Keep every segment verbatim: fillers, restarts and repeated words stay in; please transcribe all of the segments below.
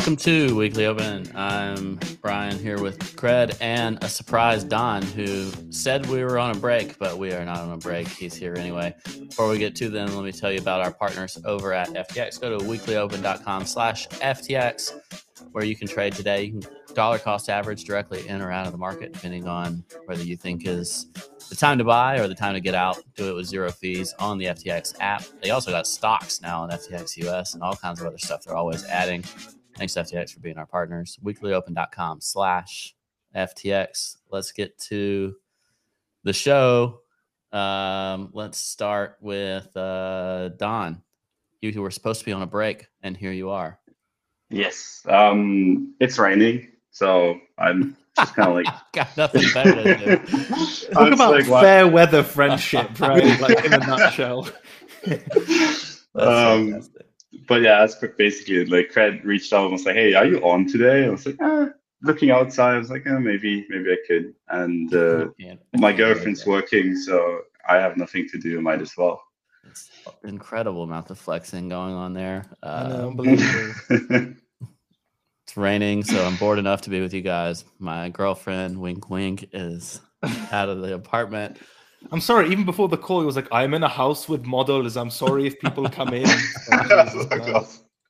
Welcome to Weekly Open. I'm Brian here with Cred and a surprise Don, who said we were on a break, but we are not on a break. He's here anyway. Before we get to them, let me tell you about our partners over at F T X. Go to weeklyopen.com slash FTX, where you can trade today. You can dollar cost average directly in or out of the market, depending on whether you think is the time to buy or the time to get out. Do it with zero fees on the F T X app. They also got stocks now on F T X U S and all kinds of other stuff they're always adding. Thanks to F T X for being our partners. weeklyopen.com slash FTX. Let's get to the show. Um, let's start with uh, Don. You were supposed to be on a break, and here you are. Yes. Um, it's raining, so I'm just kind of like... Got nothing better to do. Talk about like, fair what? weather friendship, right? Like in a nutshell. That's um, fantastic. But yeah, that's basically like Cred reached out and was like, "Hey, are you on today?" I was like, ah, looking outside. I was like, oh, maybe, maybe I could. And uh, my girlfriend's working, so I have nothing to do. Might as well. It's incredible amount of flexing going on there. Uh, I know, unbelievable. It's raining, so I'm bored enough to be with you guys. My girlfriend, wink, wink, is out of the apartment. I'm sorry, even before the call, he was like, I'm in a house with models. I'm sorry if people come in. Oh,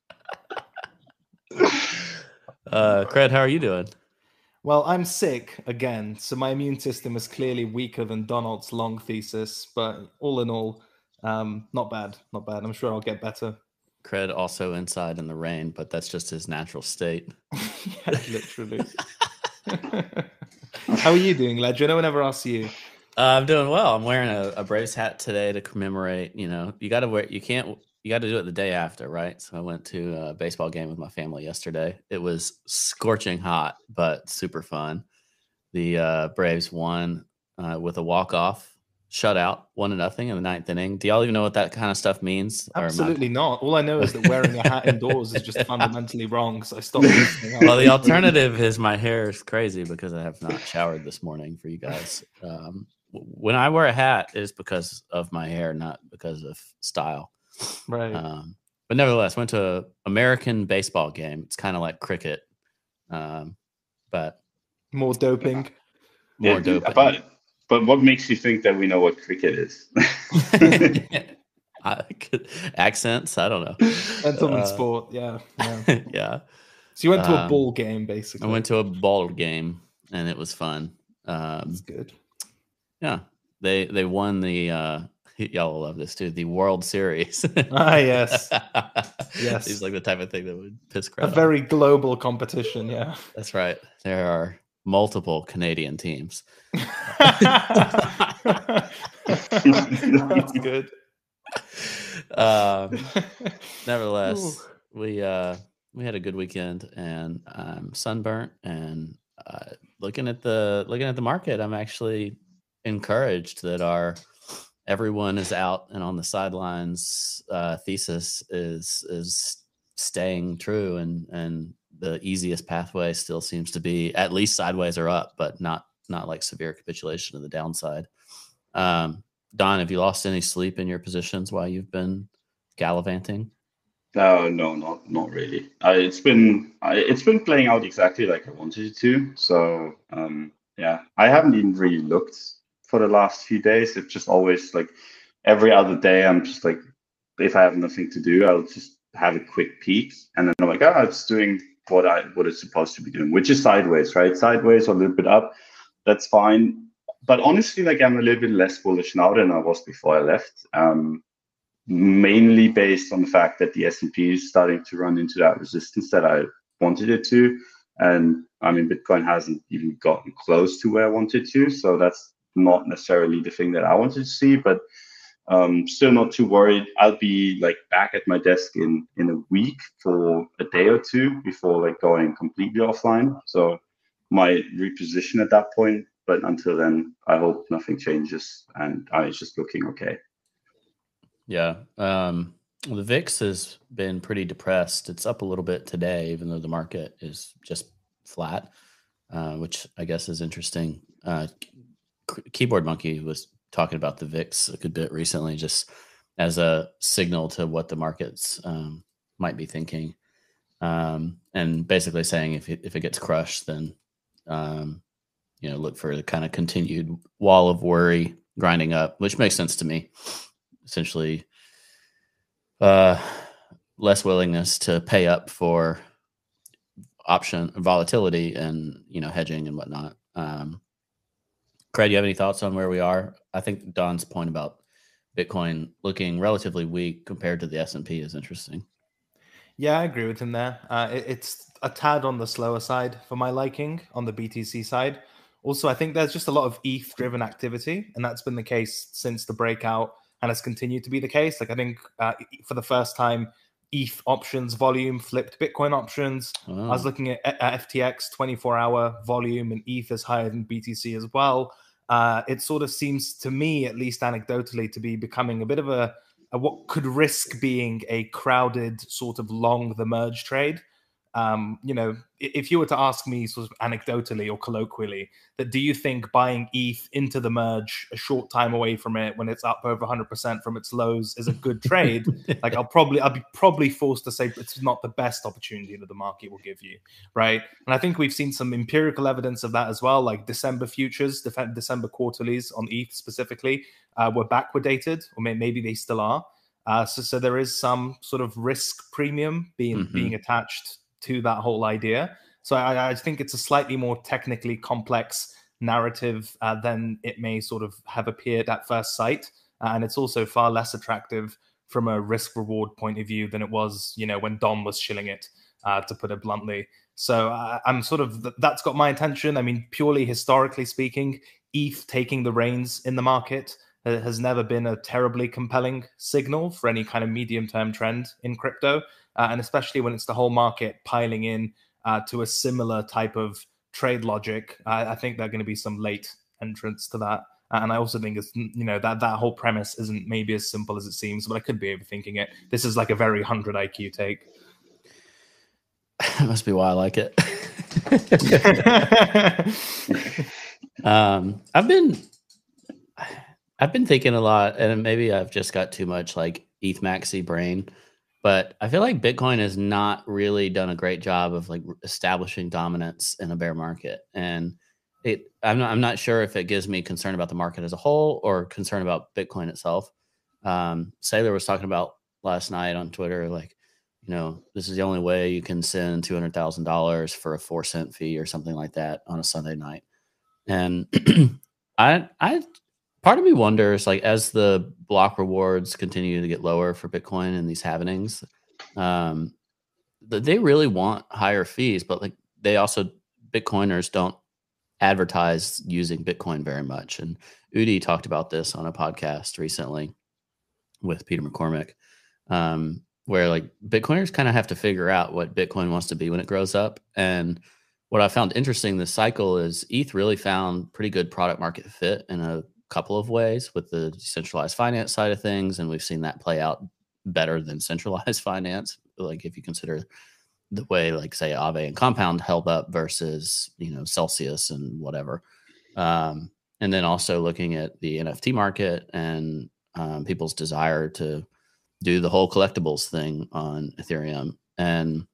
uh, Cred, how are you doing? Well, I'm sick again, so my immune system is clearly weaker than Donald's long thesis. But all in all, um, not bad, not bad. I'm sure I'll get better. Cred also inside in the rain, but that's just his natural state. Yeah, literally. How are you doing, Ledger? No one ever asks you. Uh, I'm doing well. I'm wearing a, a Braves hat today to commemorate. You know, you got to wear. You can't. You got to do it the day after, right? So I went to a baseball game with my family yesterday. It was scorching hot, but super fun. The uh, Braves won uh, with a walk off shutout, one to nothing in the ninth inning. Do y'all even know what that kind of stuff means? Absolutely not. All I know is that wearing a hat indoors is just fundamentally wrong. So I stopped listening. Well, the alternative is my hair is crazy because I have not showered this morning for you guys. Um, when I wear a hat, it's because of my hair, not because of style. Right. Um, but nevertheless, went to an American baseball game. It's kind of like cricket, um, but more doping. More yeah, doping. But, but what makes you think that we know what cricket is? I could, accents, I don't know. Gentleman uh, sport, yeah. Yeah. yeah. So you went to um, a ball game, basically. I went to a ball game, and it was fun. Um, That's good. Yeah. They they won the, uh, y'all will love this too, the World Series. Ah, yes. Yes. Seems like the type of thing that would piss Cred A off. very global competition, yeah. That's right. There are multiple Canadian teams. That's good. Um, nevertheless, Ooh. we uh, we had a good weekend, and I'm sunburnt. And uh, looking at the looking at the market, I'm actually encouraged that our everyone is out and on the sidelines uh, thesis is is staying true, and and the easiest pathway still seems to be at least sideways or up, but not not like severe capitulation to the downside. Um, Don, have you lost any sleep in your positions while you've been gallivanting? No, no, not not really. Uh, it's been I, it's been playing out exactly like I wanted it to. So um, yeah, I haven't even really looked for the last few days. It's just always like every other day. I'm just like, if I have nothing to do, I'll just have a quick peek, and then I'm like, oh, it's doing what I what it's supposed to be doing, which is sideways, right? Sideways or a little bit up. That's fine. But honestly, like I'm a little bit less bullish now than I was before I left. Um, mainly based on the fact that the S and P is starting to run into that resistance that I wanted it to. And I mean, Bitcoin hasn't even gotten close to where I wanted to. So that's not necessarily the thing that I wanted to see, but um, still not too worried. I'll be like back at my desk in, in a week for a day or two before like going completely offline. So might reposition at that point. But until then, I hope nothing changes and I is just looking okay. Yeah. Um, well, the V I X has been pretty depressed. It's up a little bit today, even though the market is just flat, uh, which I guess is interesting. Uh, Keyboard Monkey was talking about the V I X a good bit recently, just as a signal to what the markets um, might be thinking. um, and basically saying if it, if it gets crushed, then um, you know, look for the kind of continued wall of worry grinding up, which makes sense to me. Essentially, uh, less willingness to pay up for option volatility and, you know, hedging and whatnot. Um, Craig, do you have any thoughts on where we are? I think Don's point about Bitcoin looking relatively weak compared to the S and P is interesting. Yeah, I agree with him there. Uh, it, it's a tad on the slower side for my liking on the B T C side. Also, I think there's just a lot of E T H-driven activity, and that's been the case since the breakout and has continued to be the case. Like I think uh, for the first time, E T H options volume flipped Bitcoin options. Oh. I was looking at, at F T X twenty-four hour volume, and E T H is higher than B T C as well. Uh, it sort of seems to me, at least anecdotally, to be becoming a bit of a, a what could risk being a crowded sort of long the merge trade. Um, you know, if you were to ask me sort of anecdotally or colloquially, that do you think buying E T H into the merge a short time away from it when it's up over one hundred percent from its lows is a good trade? Like I'll probably, I'll be probably forced to say it's not the best opportunity that the market will give you, right? And I think we've seen some empirical evidence of that as well, like December futures, December quarterlies on E T H specifically uh, were backwardated, or maybe they still are. Uh, so, so there is some sort of risk premium being mm-hmm. being attached to that whole idea. So I, I think it's a slightly more technically complex narrative uh, than it may sort of have appeared at first sight. Uh, and it's also far less attractive from a risk reward point of view than it was, you know, when Dom was shilling it, uh, to put it bluntly. So uh, I'm sort of, that's got my attention. I mean, purely historically speaking, E T H taking the reins in the market uh, has never been a terribly compelling signal for any kind of medium-term trend in crypto. Uh, and especially when it's the whole market piling in uh, to a similar type of trade logic, uh, I think there are going to be some late entrants to that. Uh, and I also think it's, you know, that that whole premise isn't maybe as simple as it seems, but I could be overthinking it. This is like a very one hundred I Q take. That must be why I like it. um, I've been, I've been thinking a lot, and maybe I've just got too much like E T H maxi brain. But I feel like Bitcoin has not really done a great job of like establishing dominance in a bear market. And it, I'm not, I'm not sure if it gives me concern about the market as a whole or concern about Bitcoin itself. Um, Saylor was talking about last night on Twitter, like, you know, this is the only way you can send two hundred thousand dollars for a four cent fee or something like that on a Sunday night. And I, I, part of me wonders, like, as the block rewards continue to get lower for Bitcoin and these halvenings, um, they really want higher fees, but like they also, Bitcoiners don't advertise using Bitcoin very much. And Udi talked about this on a podcast recently with Peter McCormick, um, where like Bitcoiners kind of have to figure out what Bitcoin wants to be when it grows up. And what I found interesting this cycle is E T H really found pretty good product market fit in a couple of ways with the decentralized finance side of things, and we've seen that play out better than centralized finance. Like if you consider the way, like say Aave and Compound held up versus, you know, Celsius and whatever, um, and then also looking at the N F T market and um, people's desire to do the whole collectibles thing on Ethereum, and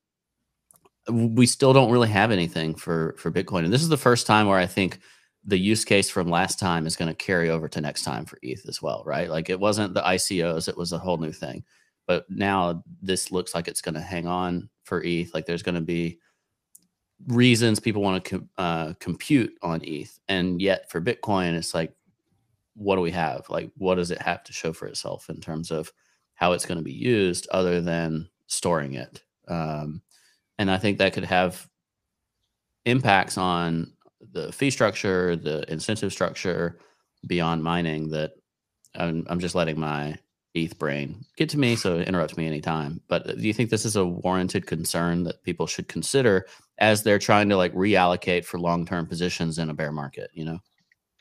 we still don't really have anything for for Bitcoin. And this is the first time where I think the use case from last time is going to carry over to next time for E T H as well, right? Like it wasn't the I C Os, it was a whole new thing. But now this looks like it's going to hang on for E T H. Like there's going to be reasons people want to com- uh, compute on E T H. And yet for Bitcoin, it's like, what do we have? Like, what does it have to show for itself in terms of how it's going to be used other than storing it? Um, and I think that could have impacts on the fee structure, the incentive structure beyond mining that I'm, I'm just letting my E T H brain get to me. So interrupt me anytime. But do you think this is a warranted concern that people should consider as they're trying to like reallocate for long-term positions in a bear market, you know?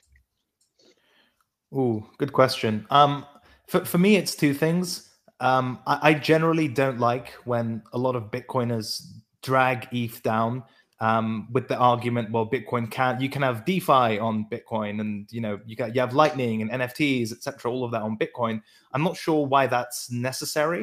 Ooh, good question. Um, for, for me, it's two things. Um, I, I generally don't like when a lot of Bitcoiners drag E T H down um, with the argument, well, Bitcoin can't, you can have DeFi on Bitcoin, and you know, you got you have Lightning and N F Ts, et cetera, all of that on Bitcoin. I'm not sure why that's necessary.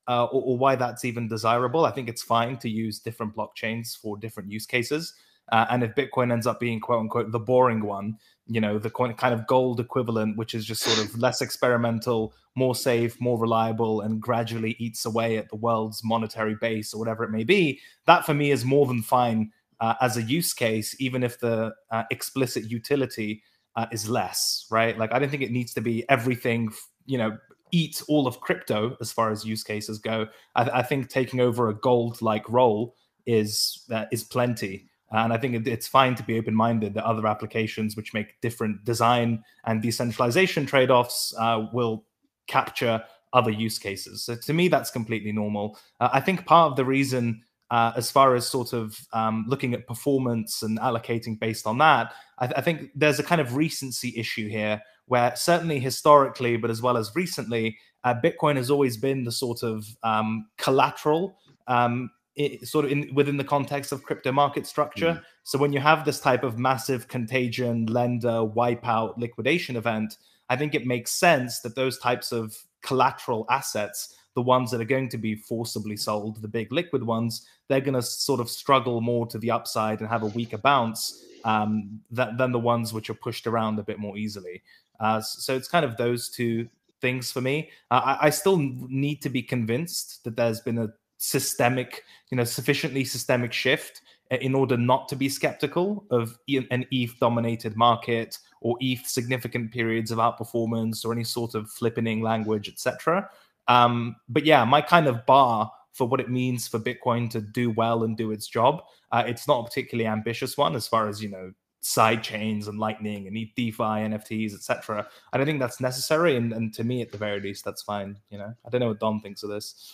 uh, or, or why that's even desirable. I think it's fine to use different blockchains for different use cases. Uh, and if Bitcoin ends up being quote unquote the boring one, you know, the kind of gold equivalent, which is just sort of less experimental, more safe, more reliable, and gradually eats away at the world's monetary base or whatever it may be, that for me is more than fine uh, as a use case, even if the uh, explicit utility uh, is less, right? Like, I don't think it needs to be everything, you know, eat all of crypto as far as use cases go. I, I think taking over a gold-like role is uh, is plenty. And I think it's fine to be open-minded that other applications which make different design and decentralization trade-offs uh, will capture other use cases. So to me, that's completely normal. Uh, I think part of the reason, uh, as far as sort of um, looking at performance and allocating based on that, I, th- I think there's a kind of recency issue here where certainly historically, but as well as recently, uh, Bitcoin has always been the sort of um, collateral um, It, sort of in within the context of crypto market structure. Mm. So when you have this type of massive contagion, lender, wipeout, liquidation event, I think it makes sense that those types of collateral assets, the ones that are going to be forcibly sold, the big liquid ones, they're going to sort of struggle more to the upside and have a weaker bounce um, that, than the ones which are pushed around a bit more easily. Uh, so it's kind of those two things for me. Uh, I, I still need to be convinced that there's been a systemic, you know, sufficiently systemic shift in order not to be skeptical of an E T H-dominated market or E T H significant periods of outperformance or any sort of flippening language, et cetera. Um, but yeah, my kind of bar for what it means for Bitcoin to do well and do its job, uh, it's not a particularly ambitious one as far as, you know, side chains and Lightning and DeFi, N F Ts, et cetera. I don't think that's necessary, and, and to me, at the very least, that's fine. You know, I don't know what Don thinks of this.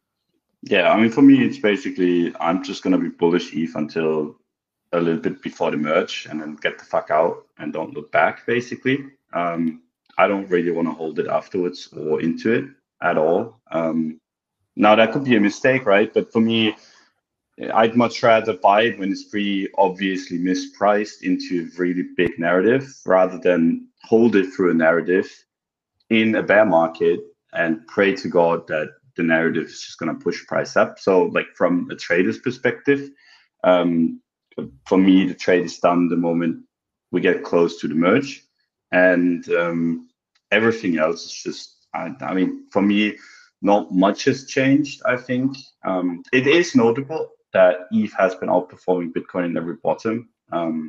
Yeah, I mean, for me, it's basically I'm just going to be bullish E T H until a little bit before the merge and then get the fuck out and don't look back, basically. Um, I don't really want to hold it afterwards or into it at all. Um, now, that could be a mistake, right? But for me, I'd much rather buy it when it's pretty obviously mispriced into a really big narrative rather than hold it through a narrative in a bear market and pray to God that the narrative is just going to push price up. So like from a trader's perspective, um, for me, the trade is done the moment we get close to the merge, and um, everything else is just, I, I mean, for me, not much has changed, I think. Um, it is notable that E T H has been outperforming Bitcoin in every bottom. Um,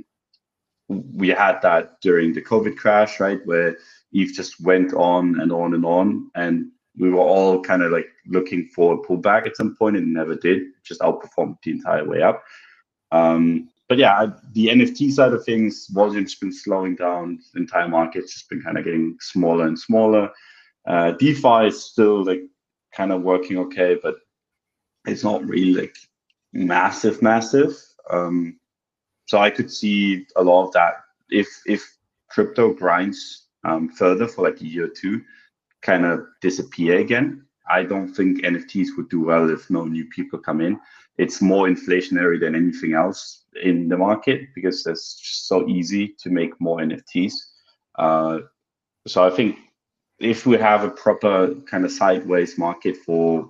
we had that during the COVID crash, right, where E T H just went on and on and on, and we were all kind of like looking for a pullback at some point and never did, just outperformed the entire way up. Um, but yeah, the N F T side of things, volume's been slowing down. The entire market's just been kind of getting smaller and smaller. Uh, DeFi is still like kind of working okay, but it's not really like massive, massive. Um, so I could see a lot of that if if crypto grinds um, further for like a year or two, kind of disappear again. I don't think N F Ts would do well if no new people come in. It's more inflationary than anything else in the market because it's just so easy to make more N F Ts. Uh, so I think if we have a proper kind of sideways market for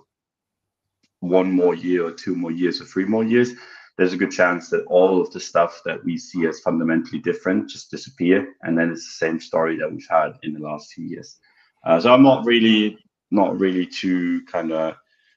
one more year or two more years or three more years, there's a good chance that all of the stuff that we see as fundamentally different just disappear. And then it's the same story that we've had in the last few years. Uh, so I'm not really, not really too kind of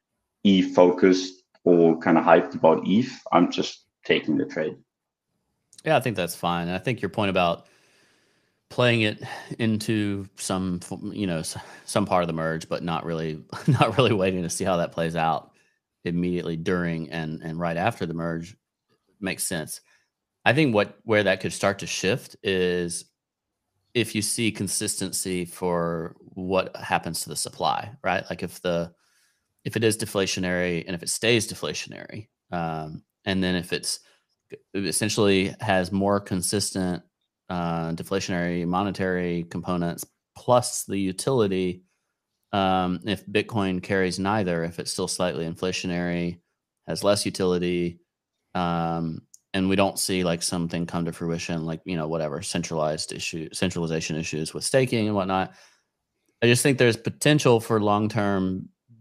E focused or kind of hyped about E T H. I'm just taking the trade. Yeah, I think that's fine. I think your point about playing it into some, you know, some part of the merge, but not really, not really waiting to see how that plays out immediately during and and right after the merge makes sense. I think what where that could start to shift is if you see consistency for what happens to the supply, right? Like if the if it is deflationary and if it stays deflationary, um, and then if it's it essentially has more consistent uh, deflationary monetary components plus the utility. Um, if Bitcoin carries neither, if it's still slightly inflationary, has less utility, um, and we don't see like something come to fruition, like, you know, whatever centralized issue, centralization issues with staking and whatnot. I just think there's potential for long-term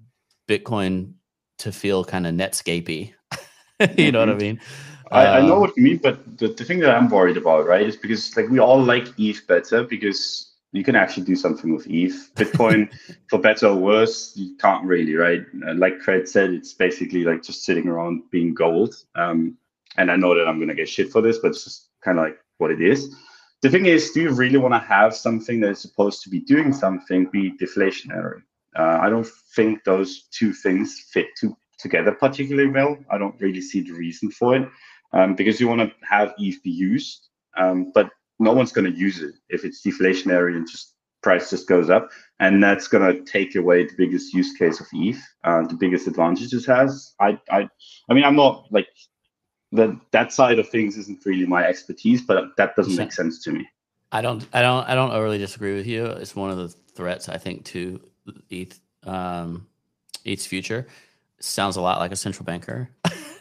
Bitcoin to feel kind of Netscapey. You know mm-hmm. what I mean? I, um, I know what you mean, but the, the thing that I'm worried about, right, is because like we all like E T H better because you can actually do something with E T H. Bitcoin, for better or worse, you can't really, right? Uh, like Craig said, it's basically like just sitting around being gold. Um, and I know that I'm going to get shit for this, but it's just kind of like what it is. The thing is, do you really want to have something that is supposed to be doing something be deflationary? Uh, I don't think those two things fit to, together particularly well. I don't really see the reason for it um, because you want to have E T H be used, um, but no one's going to use it if it's deflationary and just price just goes up. And that's going to take away the biggest use case of E T H, uh, the biggest advantage it has. I, I, I mean, I'm not like that, that side of things isn't really my expertise, but that doesn't make sense to me. I don't, I don't, I don't overly disagree with you. It's one of the threats, I think, to E T H, um, E T H's future. Sounds a lot like a central banker.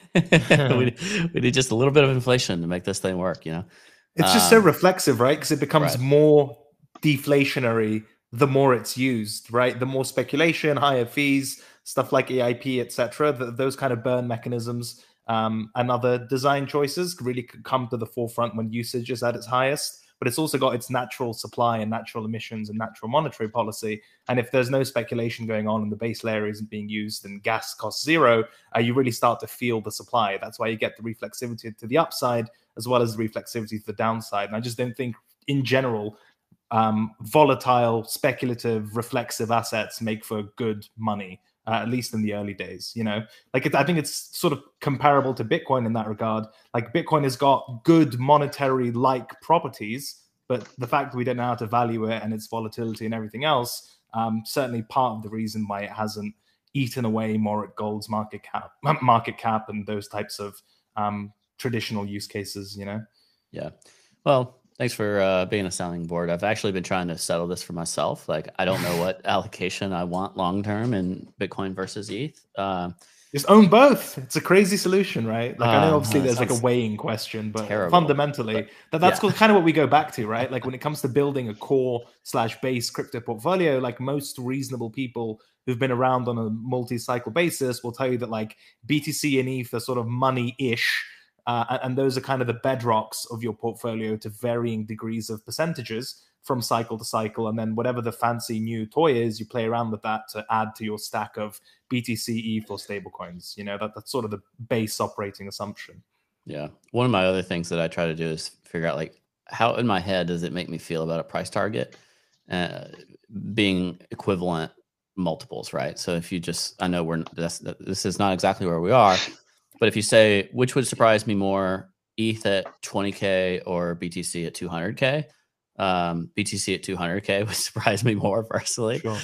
we, we need just a little bit of inflation to make this thing work, you know? It's just um, so reflexive, right? Because it becomes right. more deflationary the more it's used, right? The more speculation, higher fees, stuff like E I P, et cetera. Those kind of burn mechanisms um, and other design choices really come to the forefront when usage is at its highest. But it's also got its natural supply and natural emissions and natural monetary policy. And if there's no speculation going on and the base layer isn't being used and gas costs zero, uh, you really start to feel the supply. That's why you get the reflexivity to the upside as well as the reflexivity to the downside. And I just don't think, in general, um, volatile, speculative, reflexive assets make for good money. Uh, at least in the early days, you know, like it, I think it's sort of comparable to Bitcoin in that regard. Like Bitcoin has got good monetary-like properties, but the fact that we don't know how to value it and its volatility and everything else, um, certainly part of the reason why it hasn't eaten away more at gold's market cap, market cap, and those types of um, traditional use cases. You know. Yeah. Well. Thanks for uh, being a sounding board. I've actually been trying to settle this for myself. Like, I don't know what allocation I want long-term in Bitcoin versus E T H. Uh, Just own both. It's a crazy solution, right? Like, uh, I know obviously uh, there's like a weighing question, but terrible, fundamentally, but, that, that's yeah. kind of what we go back to, right? Like when it comes to building a core slash base crypto portfolio, like most reasonable people who've been around on a multi-cycle basis will tell you that like B T C and E T H are sort of money-ish. Uh, and those are kind of the bedrocks of your portfolio to varying degrees of percentages from cycle to cycle. And then whatever the fancy new toy is, you play around with that to add to your stack of B T C, E T H, or stablecoins. You know, that, that's sort of the base operating assumption. Yeah. One of my other things that I try to do is figure out, like, how in my head does it make me feel about a price target uh, being equivalent multiples, right? So if you just, I know we're, that's, this is not exactly where we are. But if you say, which would surprise me more, E T H at twenty K or B T C at two hundred K? Um, B T C at two hundred K would surprise me more personally. Sure.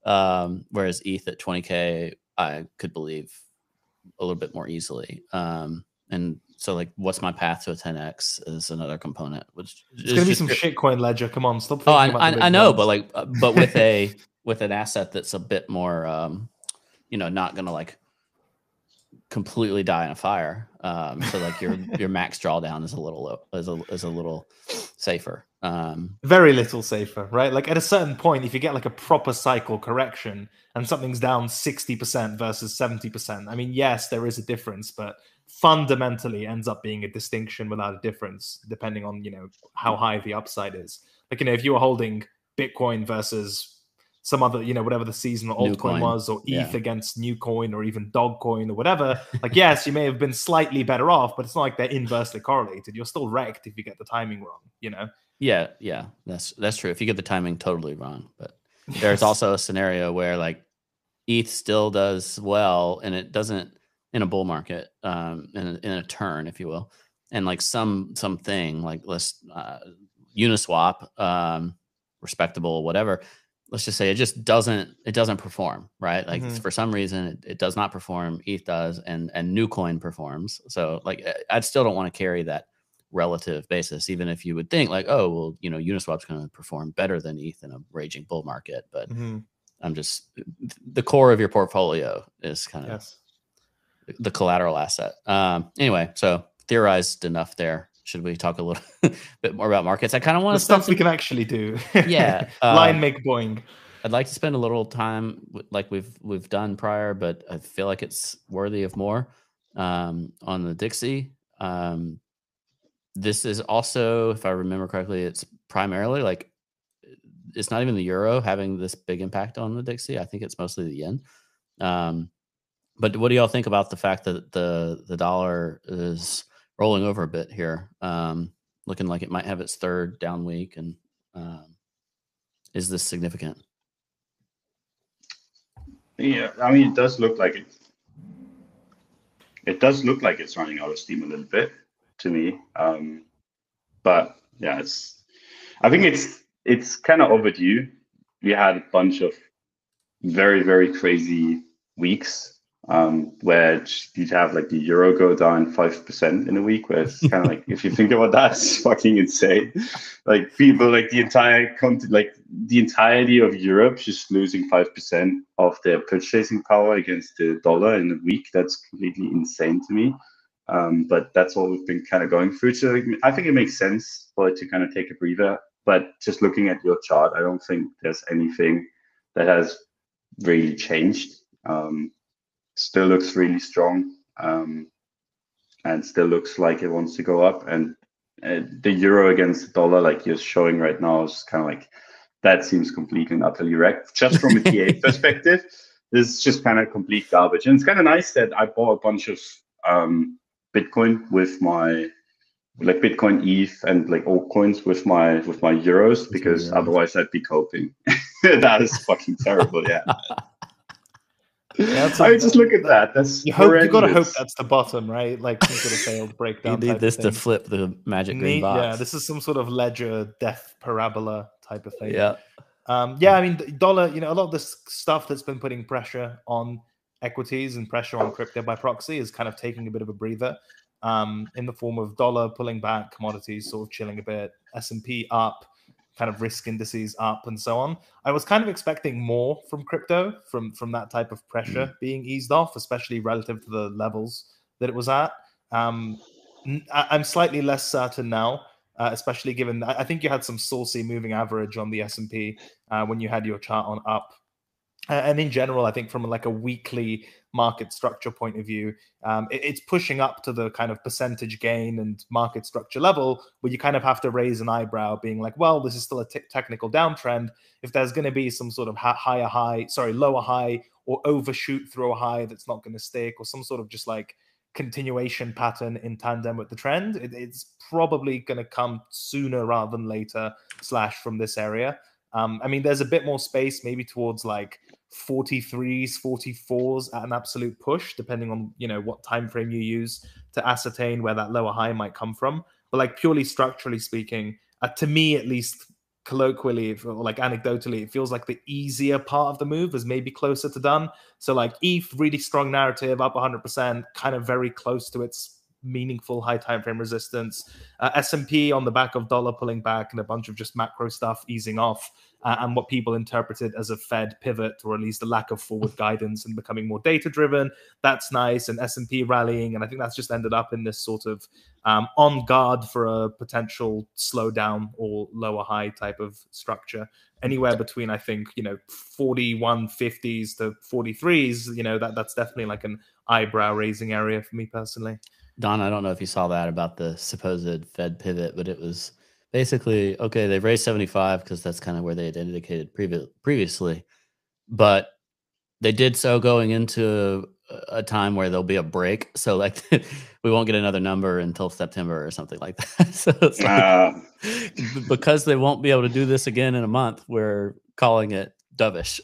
Um, whereas E T H at twenty K, I could believe a little bit more easily. Um, and so, like, what's my path to a ten X is another component. Which it's going to be some shitcoin ledger. Come on, stop. Oh, I, I, I know, but like, but with a with an asset that's a bit more, um, you know, not going to like completely die in a fire. Um, so like your your max drawdown is a little is a is a little safer. Um, Very little safer, right? Like at a certain point, if you get like a proper cycle correction and something's down sixty percent versus seventy percent, I mean, yes, there is a difference, but fundamentally ends up being a distinction without a difference, depending on, you know, how high the upside is. Like, you know, if you were holding Bitcoin versus some other, you know, whatever the seasonal altcoin was, or E T H yeah. against Newcoin, or even Dogcoin or whatever, like, yes, you may have been slightly better off, but it's not like they're inversely correlated. You're still wrecked if you get the timing wrong, you know? Yeah, yeah, that's that's true. If you get the timing totally wrong. But there's also a scenario where like E T H still does well, and it doesn't in a bull market, um, in a, in a turn, if you will, and like some something like let's uh, Uniswap, um, respectable, whatever. Let's just say it just doesn't it doesn't perform, right? Like mm-hmm. for some reason it, it does not perform. E T H does, and and Newcoin performs. So like I still don't want to carry that relative basis, even if you would think like, oh well, you know, Uniswap's going to perform better than E T H in a raging bull market. But mm-hmm. I'm just the core of your portfolio is kind of yes. the collateral asset. Um, anyway, so theorized enough there. Should we talk a little bit more about markets? I kind of want the to stuff we can actually do. Yeah, line um, make boing. I'd like to spend a little time like we've we've done prior, but I feel like it's worthy of more um, on the Dixie. Um, this is also, if I remember correctly, it's primarily like it's not even the euro having this big impact on the Dixie. I think it's mostly the yen. Um, but what do y'all think about the fact that the the dollar is rolling over a bit here, um, looking like it might have its third down week, and um, is this significant? Yeah, I mean, it does look like it. It does look like it's running out of steam a little bit to me, um, but yeah, it's. I think it's it's kind of overdue. We had a bunch of very very crazy weeks um, where you'd have like the euro go down five percent in a week, where it's kind of like, if you think about that, it's fucking insane. Like people, like the entire continent, like the entirety of Europe just losing five percent of their purchasing power against the dollar in a week. That's completely insane to me. Um, but that's what we've been kind of going through. So I think it makes sense for it to kind of take a breather. But just looking at your chart, I don't think there's anything that has really changed. Um, still looks really strong, um, and still looks like it wants to go up. And uh, the euro against the dollar, like you're showing right now, is kind of like, that seems completely and utterly wrecked. Just from a T A perspective, this is just kind of complete garbage. And it's kind of nice that I bought a bunch of um, Bitcoin with my like Bitcoin, E T H, and like altcoins with my with my euros, because euros. Otherwise I'd be coping. That is fucking terrible. Yeah. Yeah, I mean, just look at that. That's you hope you gotta hope that's the bottom, right? Like some sort of failed breakdown. You need this to flip the magic green need, box. Yeah, this is some sort of ledger death parabola type of thing. Yeah. Um, yeah, I mean, dollar, you know, a lot of this stuff that's been putting pressure on equities and pressure on crypto by proxy is kind of taking a bit of a breather. Um, in the form of dollar pulling back, commodities sort of chilling a bit, S and P up, kind of risk indices up, and so on. I was kind of expecting more from crypto, from from that type of pressure mm. being eased off, especially relative to the levels that it was at. Um, I, I'm slightly less certain now, uh, especially given I think you had some saucy moving average on the S and P uh, when you had your chart on up. And in general, I think from like a weekly market structure point of view, um, it, it's pushing up to the kind of percentage gain and market structure level where you kind of have to raise an eyebrow being like, well, this is still a t- technical downtrend. If there's going to be some sort of ha- higher high, sorry, lower high or overshoot through a high that's not going to stick, or some sort of just like continuation pattern in tandem with the trend, it, it's probably going to come sooner rather than later slash from this area. Um, I mean, there's a bit more space maybe towards like forty-threes, forty-fours at an absolute push, depending on, you know, what time frame you use to ascertain where that lower high might come from. But like purely structurally speaking, uh, to me at least, colloquially, or like anecdotally, it feels like the easier part of the move is maybe closer to done. So like E T H, really strong narrative, up one hundred percent, kind of very close to its meaningful high time frame resistance. uh, S and P on the back of dollar pulling back and a bunch of just macro stuff easing off, uh, and what people interpreted as a Fed pivot, or at least a lack of forward guidance and becoming more data driven. That's nice. And S and P rallying, and I think that's just ended up in this sort of um, on guard for a potential slowdown or lower high type of structure. Anywhere between, I think, you know, forty-one fifties to forty-threes, you know, that that's definitely like an eyebrow raising area for me personally. Don, I don't know if you saw that about the supposed Fed pivot, but it was basically, okay, they've raised seventy-five because that's kind of where they had indicated previ- previously. But they did so going into a time where there'll be a break. So like we won't get another number until September or something like that. So it's like, uh, because they won't be able to do this again in a month, we're calling it dovish.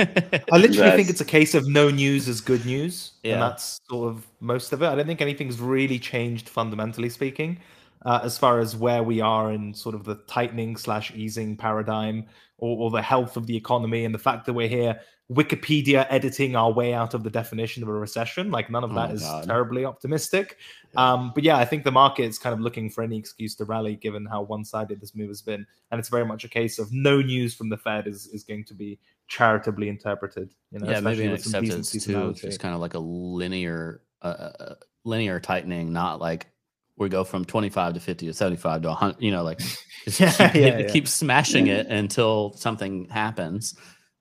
I literally yes. think it's a case of no news is good news. Yeah. And that's sort of most of it. I don't think anything's really changed fundamentally speaking, uh, as far as where we are in sort of the tightening slash easing paradigm, or, or the health of the economy, and the fact that we're here Wikipedia editing our way out of the definition of a recession. Like none of that oh, is God. terribly optimistic. Yeah. Um, but yeah, I think the market is kind of looking for any excuse to rally given how one-sided this move has been. And it's very much a case of no news from the Fed is, is going to be charitably interpreted. You know, yeah, maybe an acceptance too, just kind of like a linear, uh, linear tightening, not like we go from twenty-five to fifty to seventy-five to one hundred, you know, like just yeah, keep, yeah, yeah. keep smashing it until something happens.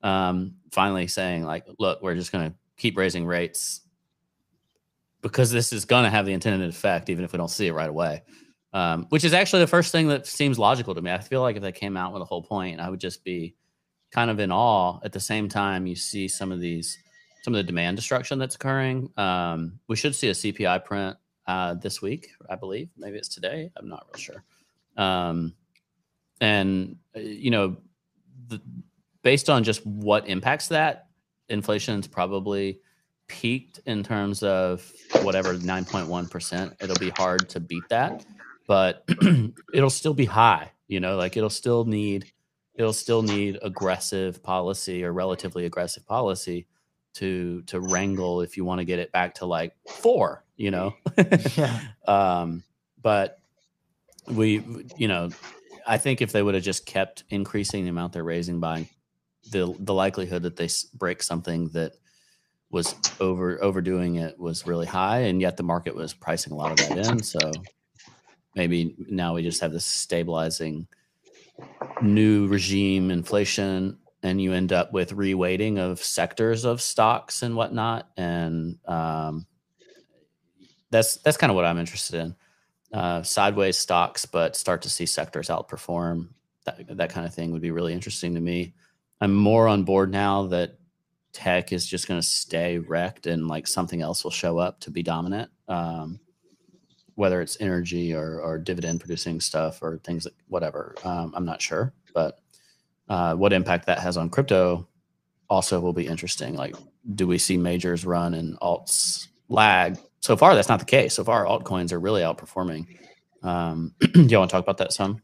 um, finally saying like, look, we're just going to keep raising rates because this is going to have the intended effect, even if we don't see it right away. Um, which is actually the first thing that seems logical to me. I feel like if they came out with a whole point, I would just be kind of in awe. At the same time, you see some of these, some of the demand destruction that's occurring. Um, we should see a C P I print uh, this week, I believe. Maybe it's today. I'm not real sure. Um, and, you know, the, based on just what impacts that, inflation's probably peaked in terms of whatever nine point one percent. It'll be hard to beat that, but it'll still be high, you know, like it'll still need, it'll still need aggressive policy or relatively aggressive policy to, to wrangle if you want to get it back to like four, you know? Yeah. Um, but we, you know, I think if they would have just kept increasing the amount they're raising by, the the likelihood that they break something that was over overdoing it was really high, and yet the market was pricing a lot of that in. So maybe now we just have this stabilizing new regime inflation, and you end up with reweighting of sectors of stocks and whatnot. And um, that's that's kind of what I'm interested in. Uh, sideways stocks, but start to see sectors outperform. That that kind of thing would be really interesting to me. I'm more on board now that tech is just going to stay wrecked and like something else will show up to be dominant, um, whether it's energy or, or dividend producing stuff or things like whatever. Um, I'm not sure, but uh, what impact that has on crypto also will be interesting. Like, do we see majors run and alts lag? So far, that's not the case. So far, altcoins are really outperforming. Um, do you want to talk about that some?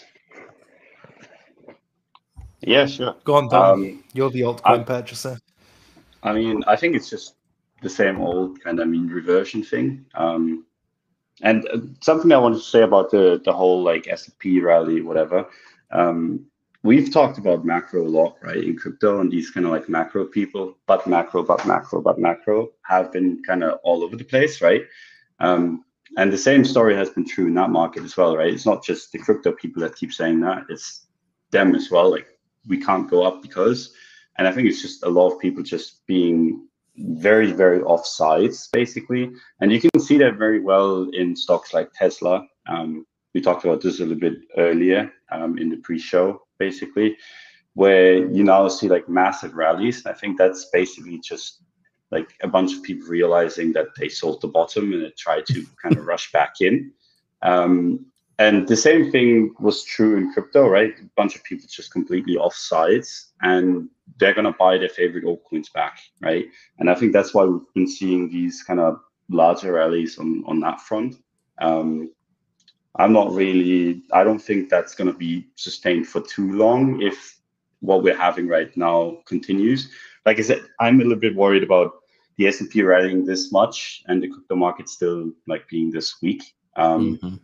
Yeah, sure. Go on, Dom. Um, You're the altcoin I, purchaser. I mean, I think it's just the same old kind of mean reversion thing. Um, and uh, something I wanted to say about the the whole like S and P rally, whatever. Um, we've talked about macro a lot, right, in crypto, and these kind of like macro people, but macro, but macro, but macro have been kind of all over the place, right? Um, and the same story has been true in that market as well, right? It's not just the crypto people that keep saying that; it's them as well. Like, we can't go up because, and I think it's just a lot of people just being very, very off sides, basically. And you can see that very well in stocks like Tesla. Um, we talked about this a little bit earlier um, in the pre-show, basically, where you now see like massive rallies. I think that's basically just like a bunch of people realizing that they sold the bottom and they tried to kind of rush back in. Um, And the same thing was true in crypto, right? A bunch of people just completely off sides, and they're going to buy their favorite altcoins back, right? And I think that's why we've been seeing these kind of larger rallies on, on that front. Um, I'm not really, I don't think that's going to be sustained for too long if what we're having right now continues. Like I said, I'm a little bit worried about the S and P rallying this much and the crypto market still like being this weak. Um, Mm-hmm.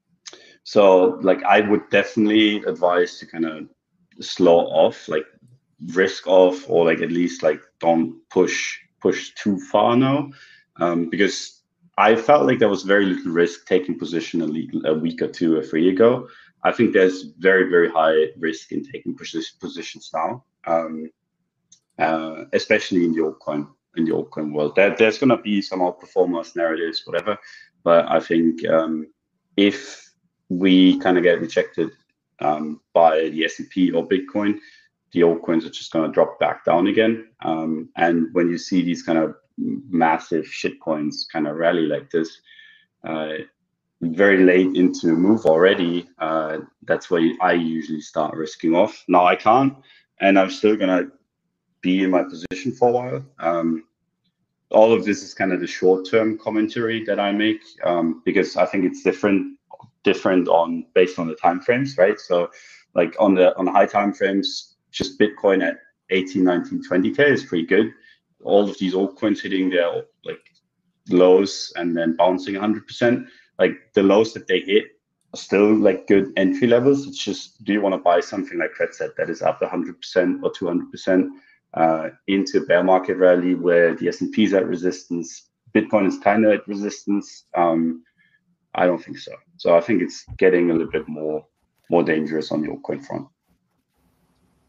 So like I would definitely advise to kind of slow off, like risk off, or like at least like don't push push too far now, um, because I felt like there was very little risk taking position a, le- a week or two or three ago. I think there's very very high risk in taking posi- positions now, um, uh, especially in the altcoin in the altcoin world. There, there's going to be some outperformers, narratives, whatever, but I think um, if we kind of get rejected um, by the S and P or Bitcoin, the altcoins are just going to drop back down again. Um, and when you see these kind of massive shitcoins kind of rally like this, uh, very late into the move already, uh, that's where I usually start risking off. Now I can't, and I'm still going to be in my position for a while. Um, all of this is kind of the short-term commentary that I make um, because I think it's different. different on based on the time frames, right? So like on the on the high time frames, just Bitcoin at eighteen, nineteen, twenty K is pretty good. All of these altcoins hitting their like lows and then bouncing one hundred percent. Like the lows that they hit are still like good entry levels. It's just, do you want to buy something like Fred said that is up one hundred percent or two hundred percent uh, into a bear market rally where the S and P is at resistance, Bitcoin is kind of at resistance? Um, I don't think so. So I think it's getting a little bit more more dangerous on the altcoin front.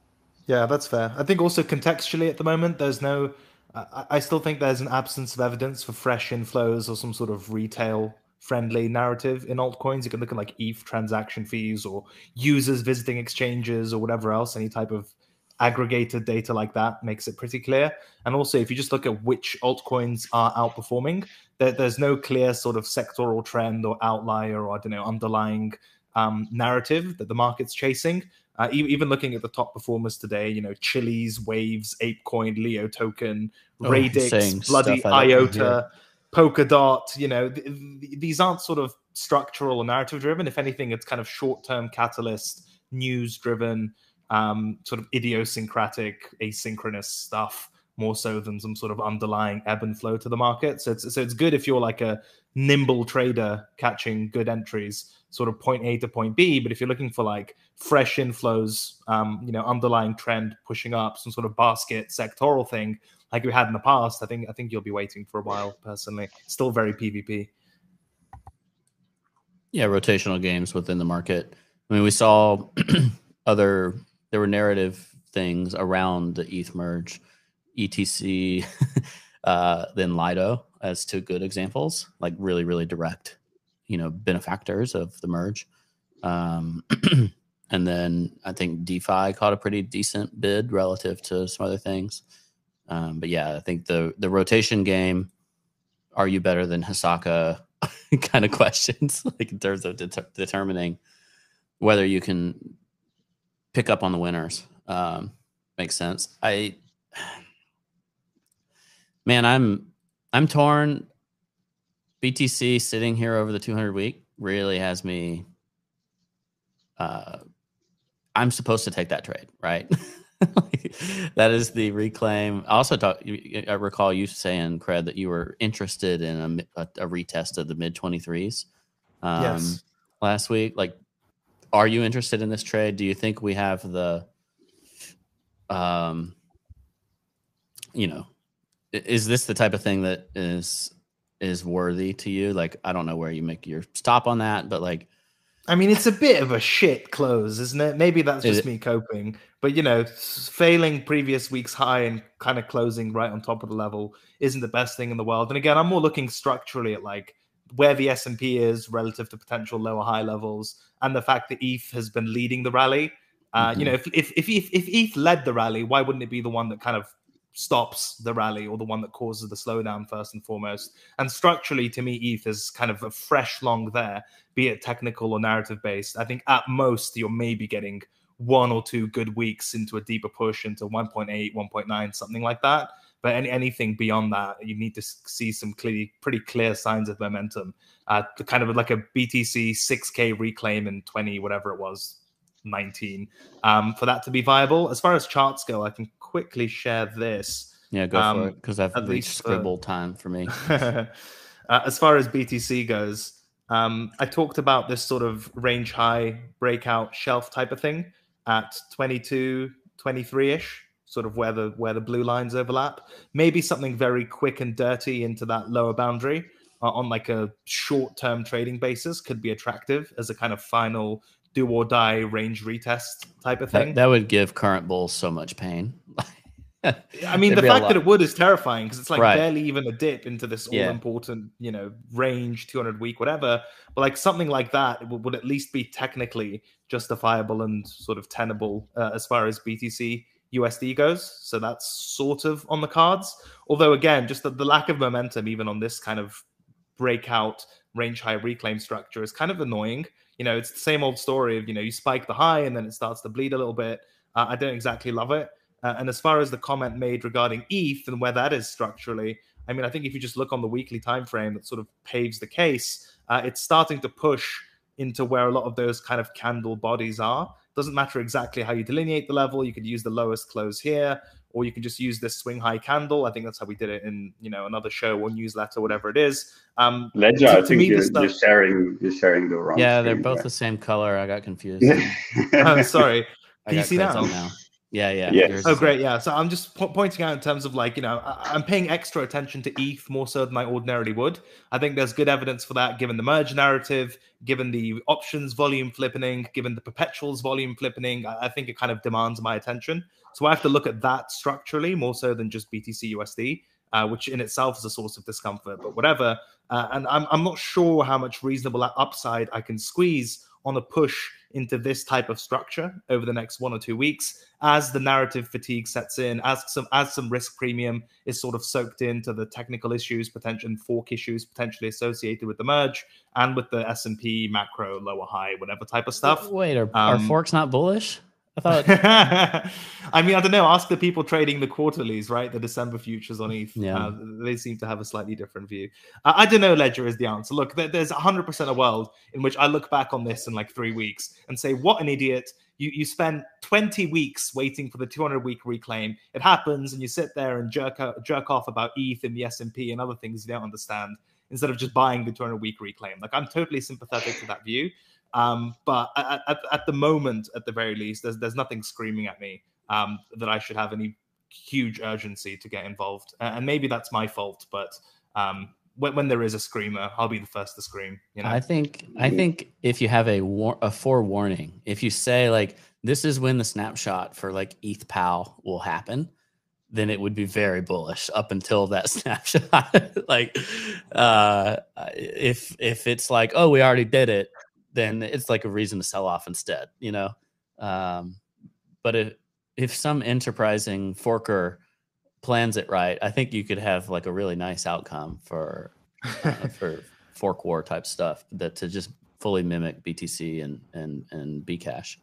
Yeah, that's fair. I think also contextually at the moment, there's no. I, I still think there's an absence of evidence for fresh inflows or some sort of retail friendly narrative in altcoins. You can look at like E T H transaction fees or users visiting exchanges or whatever else. Any type of aggregated data like that makes it pretty clear. And also, if you just look at which altcoins are outperforming, there, there's no clear sort of sectoral trend or outlier or I don't know underlying um, narrative that the market's chasing. Uh, even looking at the top performers today, you know, Chiliz, Waves, Apecoin, Leo Token, Oh, Radix, saying Bloody stuff I don't wanna hear. Iota, Polkadot. You know, th- th- these aren't sort of structural or narrative driven. If anything, it's kind of short-term catalyst, news-driven, um, sort of idiosyncratic, asynchronous stuff more so than some sort of underlying ebb and flow to the market. So it's so it's good if you're like a nimble trader catching good entries, sort of point A to point B. But if you're looking for like fresh inflows, um, you know, underlying trend pushing up, some sort of basket sectoral thing like we had in the past, I think I think you'll be waiting for a while. Personally, still very P V P. Yeah, rotational games within the market. I mean, we saw other there were narrative things around the E T H merge, E T C, uh, then Lido as two good examples, like really, really direct, you know, benefactors of the merge. Um, and then I think DeFi caught a pretty decent bid relative to some other things. Um, but yeah, I think the the rotation game, are you better than Hisaka kind of questions, like in terms of det- determining whether you can pick up on the winners. Um, makes sense. I, man, I'm, I'm torn. B T C sitting here over the two hundred week really has me, uh, I'm supposed to take that trade, right? That is the reclaim. I also talk, I recall you saying, Cred, that you were interested in a, a, a retest of the mid twenty-threes um, Yes. last week. Like, are you interested in this trade? Do you think we have the, um, you know, is this the type of thing that is is worthy to you? Like, I don't know where you make your stop on that, but like, I mean, it's a bit of a shit close, isn't it? Maybe that's just it, me coping. But, you know, failing previous week's high and kind of closing right on top of the level isn't the best thing in the world. And again, I'm more looking structurally at like where the S and P is relative to potential lower high levels and the fact that E T H has been leading the rally. Uh, mm-hmm. You know, if, if, if, if, if E T H led the rally, why wouldn't it be the one that kind of stops the rally or the one that causes the slowdown first and foremost? And structurally, to me, E T H is kind of a fresh long there, be it technical or narrative based. I think at most you're maybe getting one or two good weeks into a deeper push into one point eight, one point nine, something like that. But any, anything beyond that, you need to see some clearly pretty clear signs of momentum. Uh, kind of like a B T C six K reclaim in twenty, whatever it was, nineteen, um, for that to be viable. As far as charts go, I can quickly share this. Yeah, go um, for it, because I've reached scribble for, time for me. uh, as far as B T C goes, um, I talked about this sort of range high breakout shelf type of thing at twenty-two, twenty-three-ish, sort of where the where the blue lines overlap. Maybe something very quick and dirty into that lower boundary uh, on like a short-term trading basis could be attractive as a kind of final do or die range retest type of thing. That, that would give current bulls so much pain. I mean, the fact that it would is terrifying because it's like right. barely even a dip into this yeah. all-important, you know, range, two hundred week, whatever. But like something like that would, would at least be technically justifiable and sort of tenable uh, as far as B T C U S D goes. So that's sort of on the cards. Although, again, just the, the lack of momentum, even on this kind of breakout range high reclaim structure is kind of annoying. You know, it's the same old story of, you know, you spike the high and then it starts to bleed a little bit. Uh, I don't exactly love it. Uh, and as far as the comment made regarding E T H and where that is structurally, I mean, I think if you just look on the weekly time frame, that sort of paves the case. Uh, it's starting to push into where a lot of those kind of candle bodies are. Doesn't matter exactly how you delineate the level. You could use the lowest close here, or you can just use this swing high candle. I think that's how we did it in, you know, another show or newsletter, whatever it is. Um, Ledger, to, I to think me, you're, stuff... you're sharing you're sharing the wrong. Yeah, they're screen, both right? the same color. I got confused. Oh, sorry. Can I you see now? now? Yeah, yeah. Yes. Oh, great. Yeah. So I'm just po- pointing out in terms of like, you know, I- I'm paying extra attention to E T H more so than I ordinarily would. I think there's good evidence for that, given the merge narrative, given the options volume flippening, given the perpetuals volume flippening. I, I think it kind of demands my attention. So I have to look at that structurally more so than just B T C U S D, uh, which in itself is a source of discomfort, but whatever. Uh, and I'm, I'm not sure how much reasonable upside I can squeeze on a push into this type of structure over the next one or two weeks as the narrative fatigue sets in, as some as some risk premium is sort of soaked into the technical issues, potential and fork issues potentially associated with the merge and with the S and P macro lower high, whatever type of stuff. Wait, are, Um, are forks not bullish? I thought. I mean, I don't know. Ask the people trading the quarterlies, right? The December futures on E T H. Yeah. Uh, they seem to have a slightly different view. Uh, I don't know. Ledger is the answer. Look, there, there's one hundred percent a world in which I look back on this in like three weeks and say, "What an idiot! You you spent twenty weeks waiting for the two hundred week reclaim. It happens, and you sit there and jerk out, jerk off about E T H and the S and P and other things you don't understand, instead of just buying the two hundred week reclaim." Like, I'm totally sympathetic to that view. Um, but at, at, at the moment, at the very least, there's there's nothing screaming at me um, that I should have any huge urgency to get involved. And maybe that's my fault, but um, when, when there is a screamer, I'll be the first to scream. You know? I think I think if you have a war, a forewarning, if you say like this is when the snapshot for like E T H P A L will happen, then it would be very bullish up until that snapshot. Like uh, if if it's like, oh, we already did it, then it's like a reason to sell off instead, you know? Um, but if, if some enterprising forker plans it right, I think you could have like a really nice outcome for, uh, for fork war type stuff that to just fully mimic B T C and, and, and Bcash.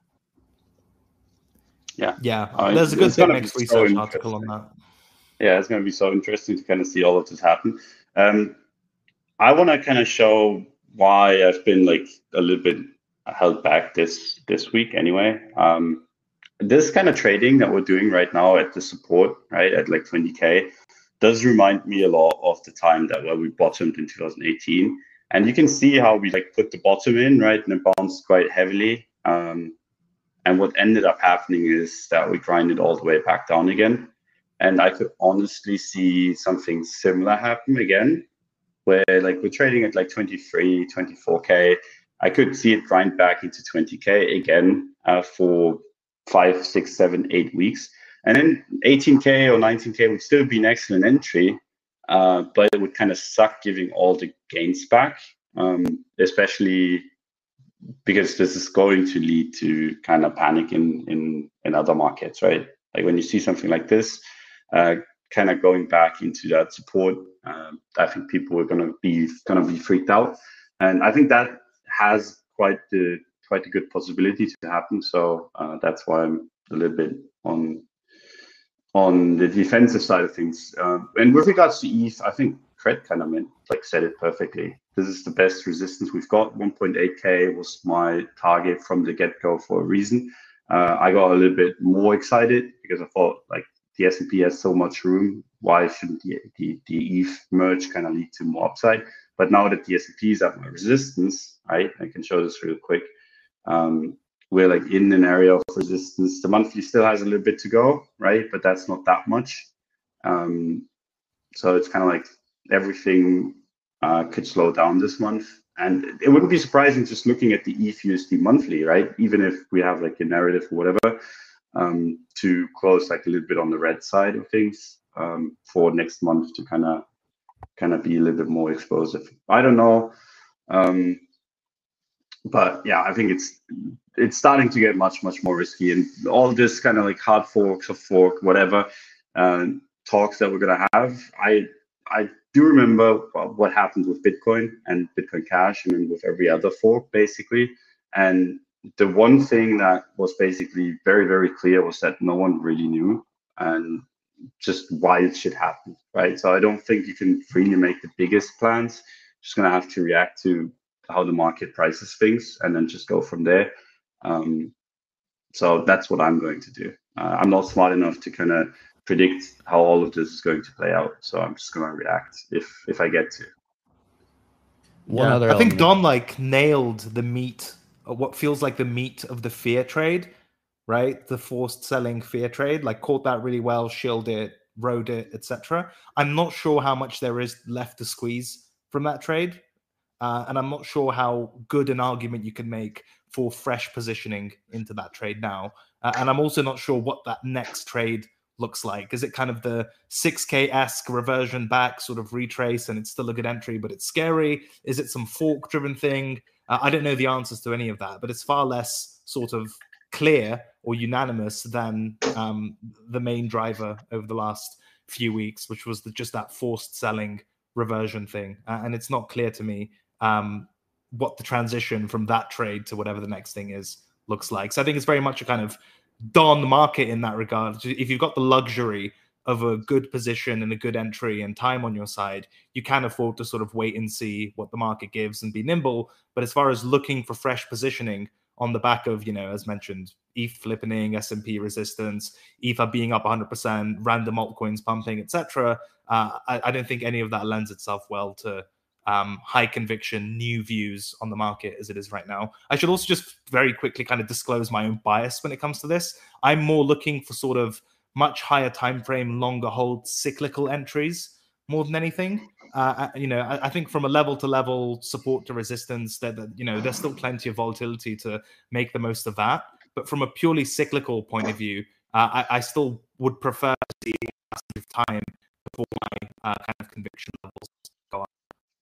Yeah. Yeah. Uh, There's a good next so research article on that. Yeah, it's going to be so interesting to kind of see all of this happen. Um, I want to kind of show why I've been like a little bit held back this this week anyway. Um, this kind of trading that we're doing right now at the support, right, at like twenty K, does remind me a lot of the time that where we bottomed in two thousand eighteen. And you can see how we like put the bottom in, right, and it bounced quite heavily. Um, and what ended up happening is that we grinded all the way back down again. And I could honestly see something similar happen again, where like we're trading at like twenty-three, twenty-four K. I could see it grind back into twenty K again uh, for five, six, seven, eight weeks. And then eighteen K or nineteen K would still be an excellent entry, uh, but it would kind of suck giving all the gains back, um, especially because this is going to lead to kind of panic in, in, in other markets, right? Like when you see something like this, uh, kind of going back into that support, um, I think people are going to be going to be freaked out, and I think that has quite the quite a good possibility to happen. So uh, that's why I'm a little bit on on the defensive side of things. Um, and with regards to E T H, I think Cred kind of meant like said it perfectly. This is the best resistance we've got. one point eight K was my target from the get-go for a reason. Uh, I got a little bit more excited because I thought like the S and P has so much room. Why shouldn't the, the, the E T H merge kind of lead to more upside? But now that the S and P is at my resistance, right, I can show this real quick. Um, we're like in an area of resistance. The monthly still has a little bit to go, right? But that's not that much. Um, so it's kind of like everything uh, could slow down this month. And it wouldn't be surprising just looking at the E T H U S D monthly, right? Even if we have like a narrative or whatever, um, to close like a little bit on the red side of things um, for next month to kind of kind of be a little bit more explosive. I don't know. Um, but yeah, I think it's it's starting to get much, much more risky. And all this kind of like hard forks or fork, whatever, uh, talks that we're going to have, I I do remember what happened with Bitcoin and Bitcoin Cash and then with every other fork, basically. And the one thing that was basically very, very clear was that no one really knew and just why it should happen, right? So I don't think you can really make the biggest plans. Just going to have to react to how the market prices things and then just go from there. Um, so that's what I'm going to do. Uh, I'm not smart enough to kind of predict how all of this is going to play out. So I'm just going to react if if I get to. One yeah. other I think element. Don like nailed the meat, or what feels like the meat of the fear trade. right? The forced selling fear trade, like caught that really well, shielded it, rode it, et cetera. I'm not sure how much there is left to squeeze from that trade. Uh, and I'm not sure how good an argument you can make for fresh positioning into that trade now. Uh, and I'm also not sure what that next trade looks like. Is it kind of the six K-esque reversion back sort of retrace and it's still a good entry, but it's scary? Is it some fork-driven thing? Uh, I don't know the answers to any of that, but it's far less sort of clear or unanimous than um, the main driver over the last few weeks, which was the, just that forced selling reversion thing. Uh, and it's not clear to me um, what the transition from that trade to whatever the next thing is looks like. So I think it's very much a kind of dawn market in that regard. If you've got the luxury of a good position and a good entry and time on your side, you can afford to sort of wait and see what the market gives and be nimble. But as far as looking for fresh positioning on the back of, you know, as mentioned, E T H flippening, S and P resistance, E T H being up one hundred percent, random altcoins pumping, et cetera, uh, I, I don't think any of that lends itself well to um, high conviction, new views on the market as it is right now. I should also just very quickly kind of disclose my own bias when it comes to this. I'm more looking for sort of much higher time frame, longer hold cyclical entries more than anything. Uh, you know, I, I think from a level to level, support to resistance, that, that you know, there's still plenty of volatility to make the most of that. But from a purely cyclical point of view, uh, I, I still would prefer to see massive time before my uh, kind of conviction levels go up.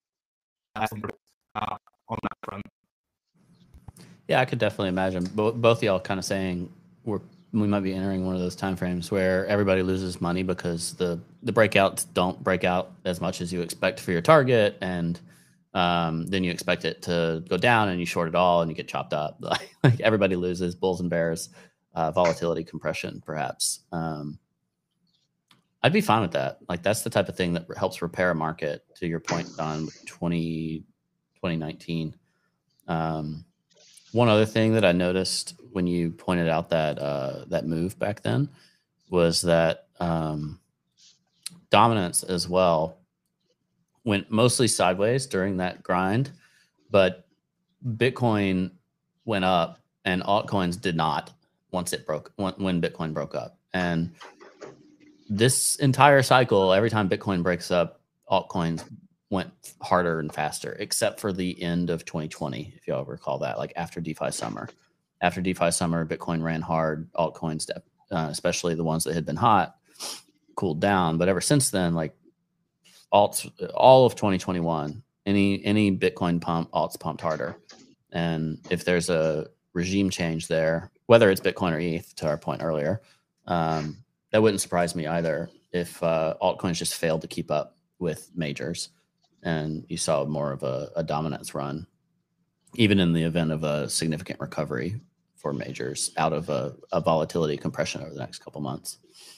Uh, on that front. Yeah, I could definitely imagine both, both of y'all kind of saying we're we might be entering one of those time frames where everybody loses money because the the breakouts don't break out as much as you expect for your target, and um, then you expect it to go down and you short it all and you get chopped up. Like everybody loses, bulls and bears, uh, volatility compression, perhaps. Um, I'd be fine with that. Like that's the type of thing that helps repair a market. To your point, Don, with twenty nineteen. Um, one other thing that I noticed when you pointed out that uh, that move back then was that um, dominance as well went mostly sideways during that grind, but Bitcoin went up and altcoins did not once it broke when Bitcoin broke up. And this entire cycle, every time Bitcoin breaks up, altcoins went harder and faster, except for the end of twenty twenty, if y'all recall that, like after DeFi summer. After DeFi summer, Bitcoin ran hard, altcoins, uh, especially the ones that had been hot, cooled down. But ever since then, like alts, all of twenty twenty-one, any any Bitcoin pump, alts pumped harder. And if there's a regime change there, whether it's Bitcoin or E T H, to our point earlier, um, that wouldn't surprise me either if uh, altcoins just failed to keep up with majors. And you saw more of a, a dominance run, even in the event of a significant recovery for majors out of a, a volatility compression over the next couple months.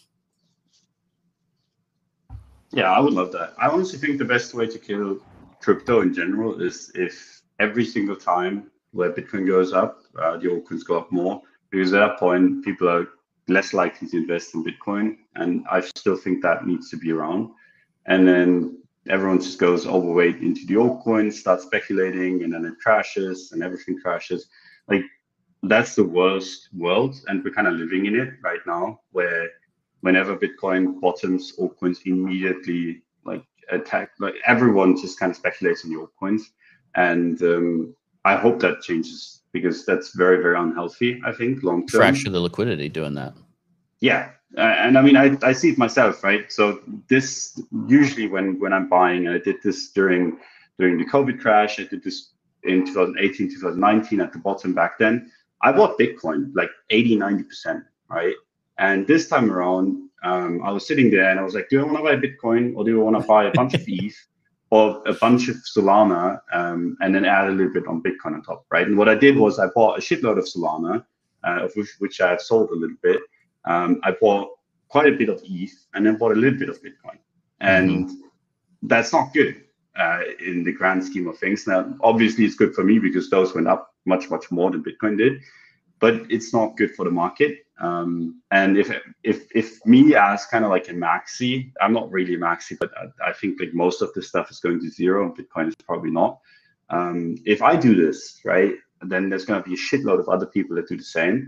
Yeah, I would love that. I honestly think the best way to kill crypto in general is if every single time where Bitcoin goes up, uh, the altcoins go up more, because at that point, people are less likely to invest in Bitcoin. And I still think that needs to be around. And then everyone just goes overweight into the altcoins, starts speculating, and then it crashes and everything crashes. Like that's the worst world. And we're kind of living in it right now, where whenever Bitcoin bottoms, altcoins immediately like attack, like everyone just kind of speculates in the altcoins. And um, I hope that changes, because that's very, very unhealthy, I think, long term. Fracture the liquidity doing that. Yeah. Uh, and I mean, I, I see it myself, right? So this usually when, when I'm buying, and I did this during during the COVID crash, I did this in two thousand eighteen, two thousand nineteen at the bottom back then. I bought Bitcoin like eighty, ninety percent, right? And this time around, um, I was sitting there and I was like, do I want to buy Bitcoin, or do I want to buy a bunch of E T H or a bunch of Solana, um, and then add a little bit on Bitcoin on top, right? And what I did was I bought a shitload of Solana, uh, of which, which I have sold a little bit. Um, I bought quite a bit of E T H and then bought a little bit of Bitcoin. And mm-hmm. that's not good uh, in the grand scheme of things. Now, obviously, it's good for me because those went up much, much more than Bitcoin did, but it's not good for the market. Um, and if if if me as kind of like a maxi, I'm not really a maxi, but I, I think like most of this stuff is going to zero and Bitcoin is probably not. Um, if I do this, right, then there's going to be a shitload of other people that do the same.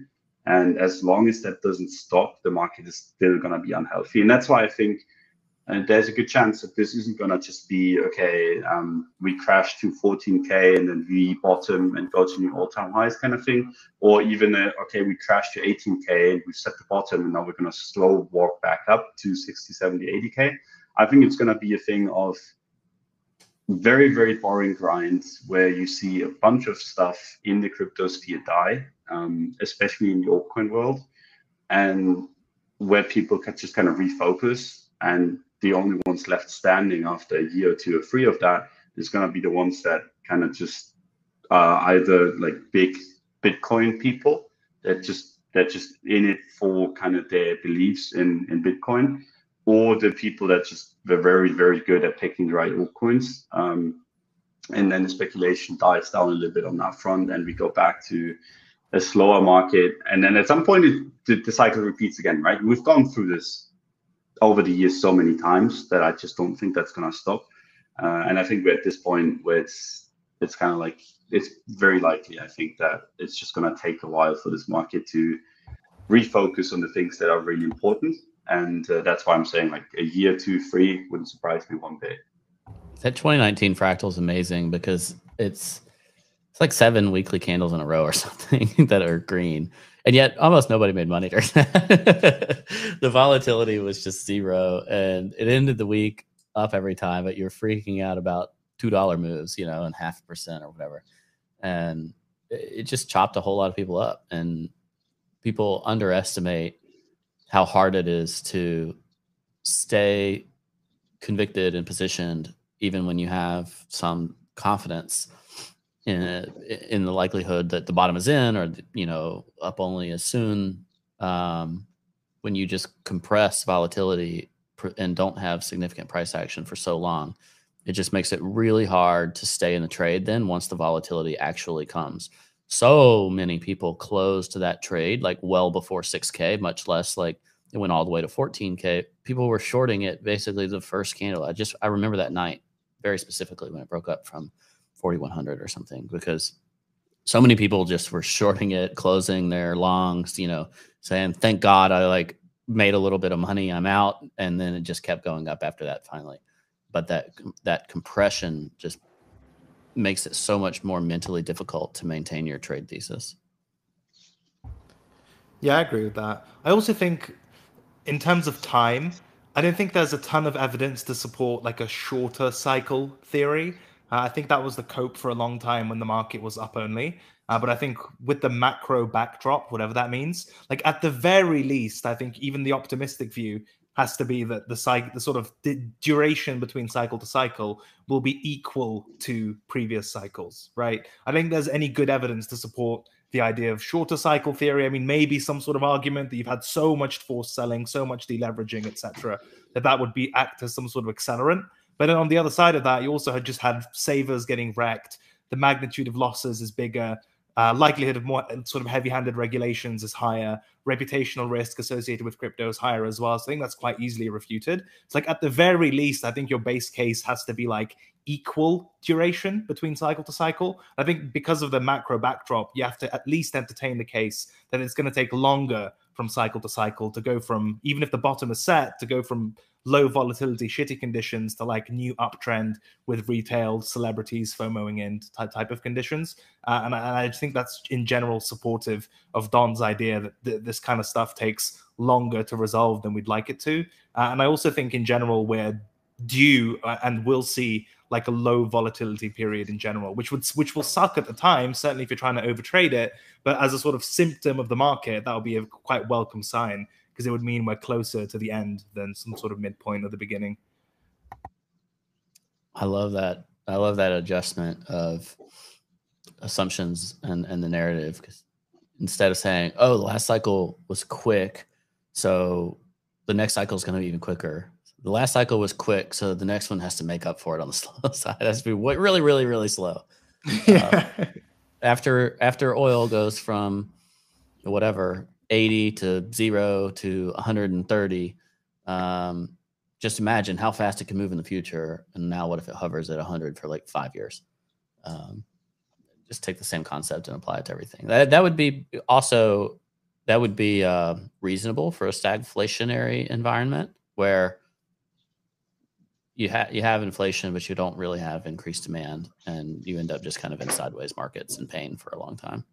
And as long as that doesn't stop, the market is still going to be unhealthy. And that's why I think and there's a good chance that this isn't going to just be, okay, um, we crash to fourteen K and then we bottom and go to new all-time highs kind of thing. Or even, a, okay, we crash to eighteen K and we set the bottom and now we're going to slow walk back up to sixty, seventy, eighty K. I think it's going to be a thing of very, very boring grinds where you see a bunch of stuff in the cryptosphere die, um, especially in the altcoin world, and where people can just kind of refocus, and the only ones left standing after a year or two or three of that is going to be the ones that kind of just uh, either like big Bitcoin people that just that just in it for kind of their beliefs in, in Bitcoin, or the people that just were very, very good at picking the right altcoins. Um, and then the speculation dies down a little bit on that front, and we go back to a slower market. And then at some point, it, the, the cycle repeats again, right? We've gone through this over the years so many times that I just don't think that's going to stop. Uh, and I think we're at this point where it's it's kind of like, it's very likely, I think, that it's just going to take a while for this market to refocus on the things that are really important. And uh, that's why I'm saying like a year, two, three wouldn't surprise me one bit. That twenty nineteen fractal is amazing because it's it's like seven weekly candles in a row or something that are green. And yet almost nobody made money during that. The volatility was just zero. And it ended the week up every time, but you're freaking out about two dollar moves, you know, and half a percent or whatever. And it just chopped a whole lot of people up. And people underestimate how hard it is to stay convicted and positioned, even when you have some confidence in in the likelihood that the bottom is in, or, you know, up only as soon. Um, when you just compress volatility and don't have significant price action for so long, it just makes it really hard to stay in the trade then once the volatility actually comes. So many people closed to that trade like well before six K, much less like it went all the way to fourteen K. People were shorting it basically the first candle. I just, I remember that night very specifically when it broke up from forty-one hundred or something, because so many people just were shorting it, closing their longs, you know, saying, thank God I like made a little bit of money, I'm out. And then it just kept going up after that finally. But that, that compression just makes it so much more mentally difficult to maintain your trade thesis. Yeah, I agree with that. I also think in terms of time, I don't think there's a ton of evidence to support like a shorter cycle theory. Uh, I think that was the cope for a long time when the market was up only. Uh, but I think with the macro backdrop, whatever that means, like at the very least, I think even the optimistic view has to be that the cycle, the sort of the duration between cycle to cycle will be equal to previous cycles, right? I think there's any good evidence to support the idea of shorter cycle theory. I mean, maybe some sort of argument that you've had so much forced selling, so much deleveraging, et cetera, that that would be act as some sort of accelerant. But then on the other side of that, you also had just had savers getting wrecked. The magnitude of losses is bigger. Uh, likelihood of more sort of heavy-handed regulations is higher. Reputational risk associated with crypto is higher as well. So I think that's quite easily refuted. It's like at the very least, I think your base case has to be like equal duration between cycle to cycle. I think because of the macro backdrop, you have to at least entertain the case that it's going to take longer from cycle to cycle to go from, even if the bottom is set, to go from low volatility, shitty conditions to like new uptrend with retail celebrities FOMOing in type, type of conditions. Uh, and, I, and I just think that's in general supportive of Don's idea that th- this kind of stuff takes longer to resolve than we'd like it to. Uh, and I also think in general we're due uh, and will see like a low volatility period in general, which would which will suck at the time, certainly if you're trying to overtrade it. But as a sort of symptom of the market, that would be a quite welcome sign, because it would mean we're closer to the end than some sort of midpoint at the beginning. I love that. I love that adjustment of assumptions and, and the narrative, because instead of saying, oh, the last cycle was quick, so the next cycle is going to be even quicker. The last cycle was quick, so the next one has to make up for it on the slow side. It has to be really, really, really slow. Yeah. Uh, after after oil goes from whatever eighty to zero to one hundred thirty, um, just imagine how fast it can move in the future. And now what if it hovers at one hundred for like five years? Um, just take the same concept and apply it to everything. That that would be also that would be uh, reasonable for a stagflationary environment where you have you have inflation, but you don't really have increased demand, and you end up just kind of in sideways markets and paying for a long time.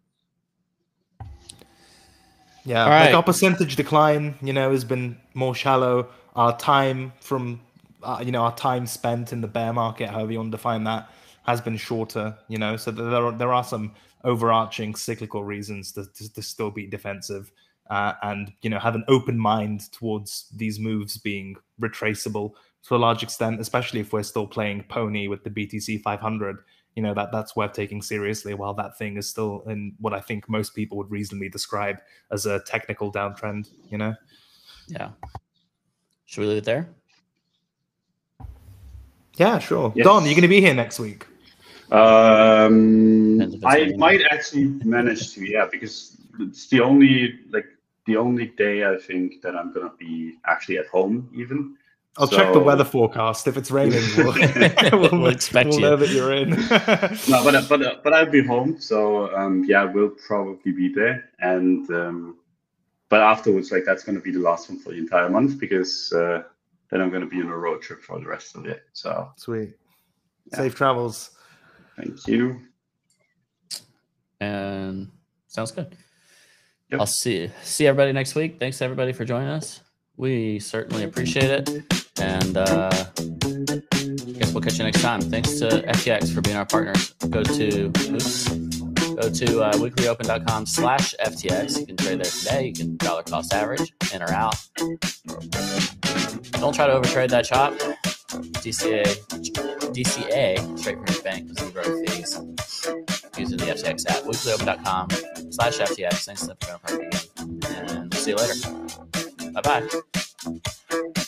Yeah, All like right. our percentage decline, you know, has been more shallow. Our time from, uh, you know, our time spent in the bear market, however you want to define that, has been shorter. You know, so there are there are some overarching cyclical reasons to, to, to still be defensive, uh, and you know, have an open mind towards these moves being retraceable to a large extent, especially if we're still playing pony with the B T C five hundred. You know, that that's worth taking seriously, while that thing is still in what I think most people would reasonably describe as a technical downtrend. You know. Yeah. Should we leave it there? Yeah, sure. Yes. Don, you're going to be here next week. Um, Depends if it's I raining. might actually manage to, yeah, because it's the only like the only day I think that I'm gonna be actually at home even. I'll So- check the weather forecast. If it's raining, we'll, we'll, We'll expect we'll you. know that you're in. No, but but but I'll be home, so um, yeah, we'll probably be there, and um, but afterwards, like that's gonna be the last one for the entire month because uh, then I'm gonna be on a road trip for the rest of it. So Sweet. Yeah. Safe travels. thank you. And sounds good. Yep. I'll see see everybody next week. Thanks everybody for joining us. We certainly appreciate it. And uh, I guess we'll catch you next time. Thanks to F T X for being our partners. Go to oops, go to uh, weeklyopen.com slash FTX. You can trade there today. You can dollar cost average, in or out. Don't try to overtrade that chop. D C A, D C A straight from your bank with zero fees using the F T X app. weeklyopen.com slash FTX. Thanks for being our partner again. And see you later. Bye-bye.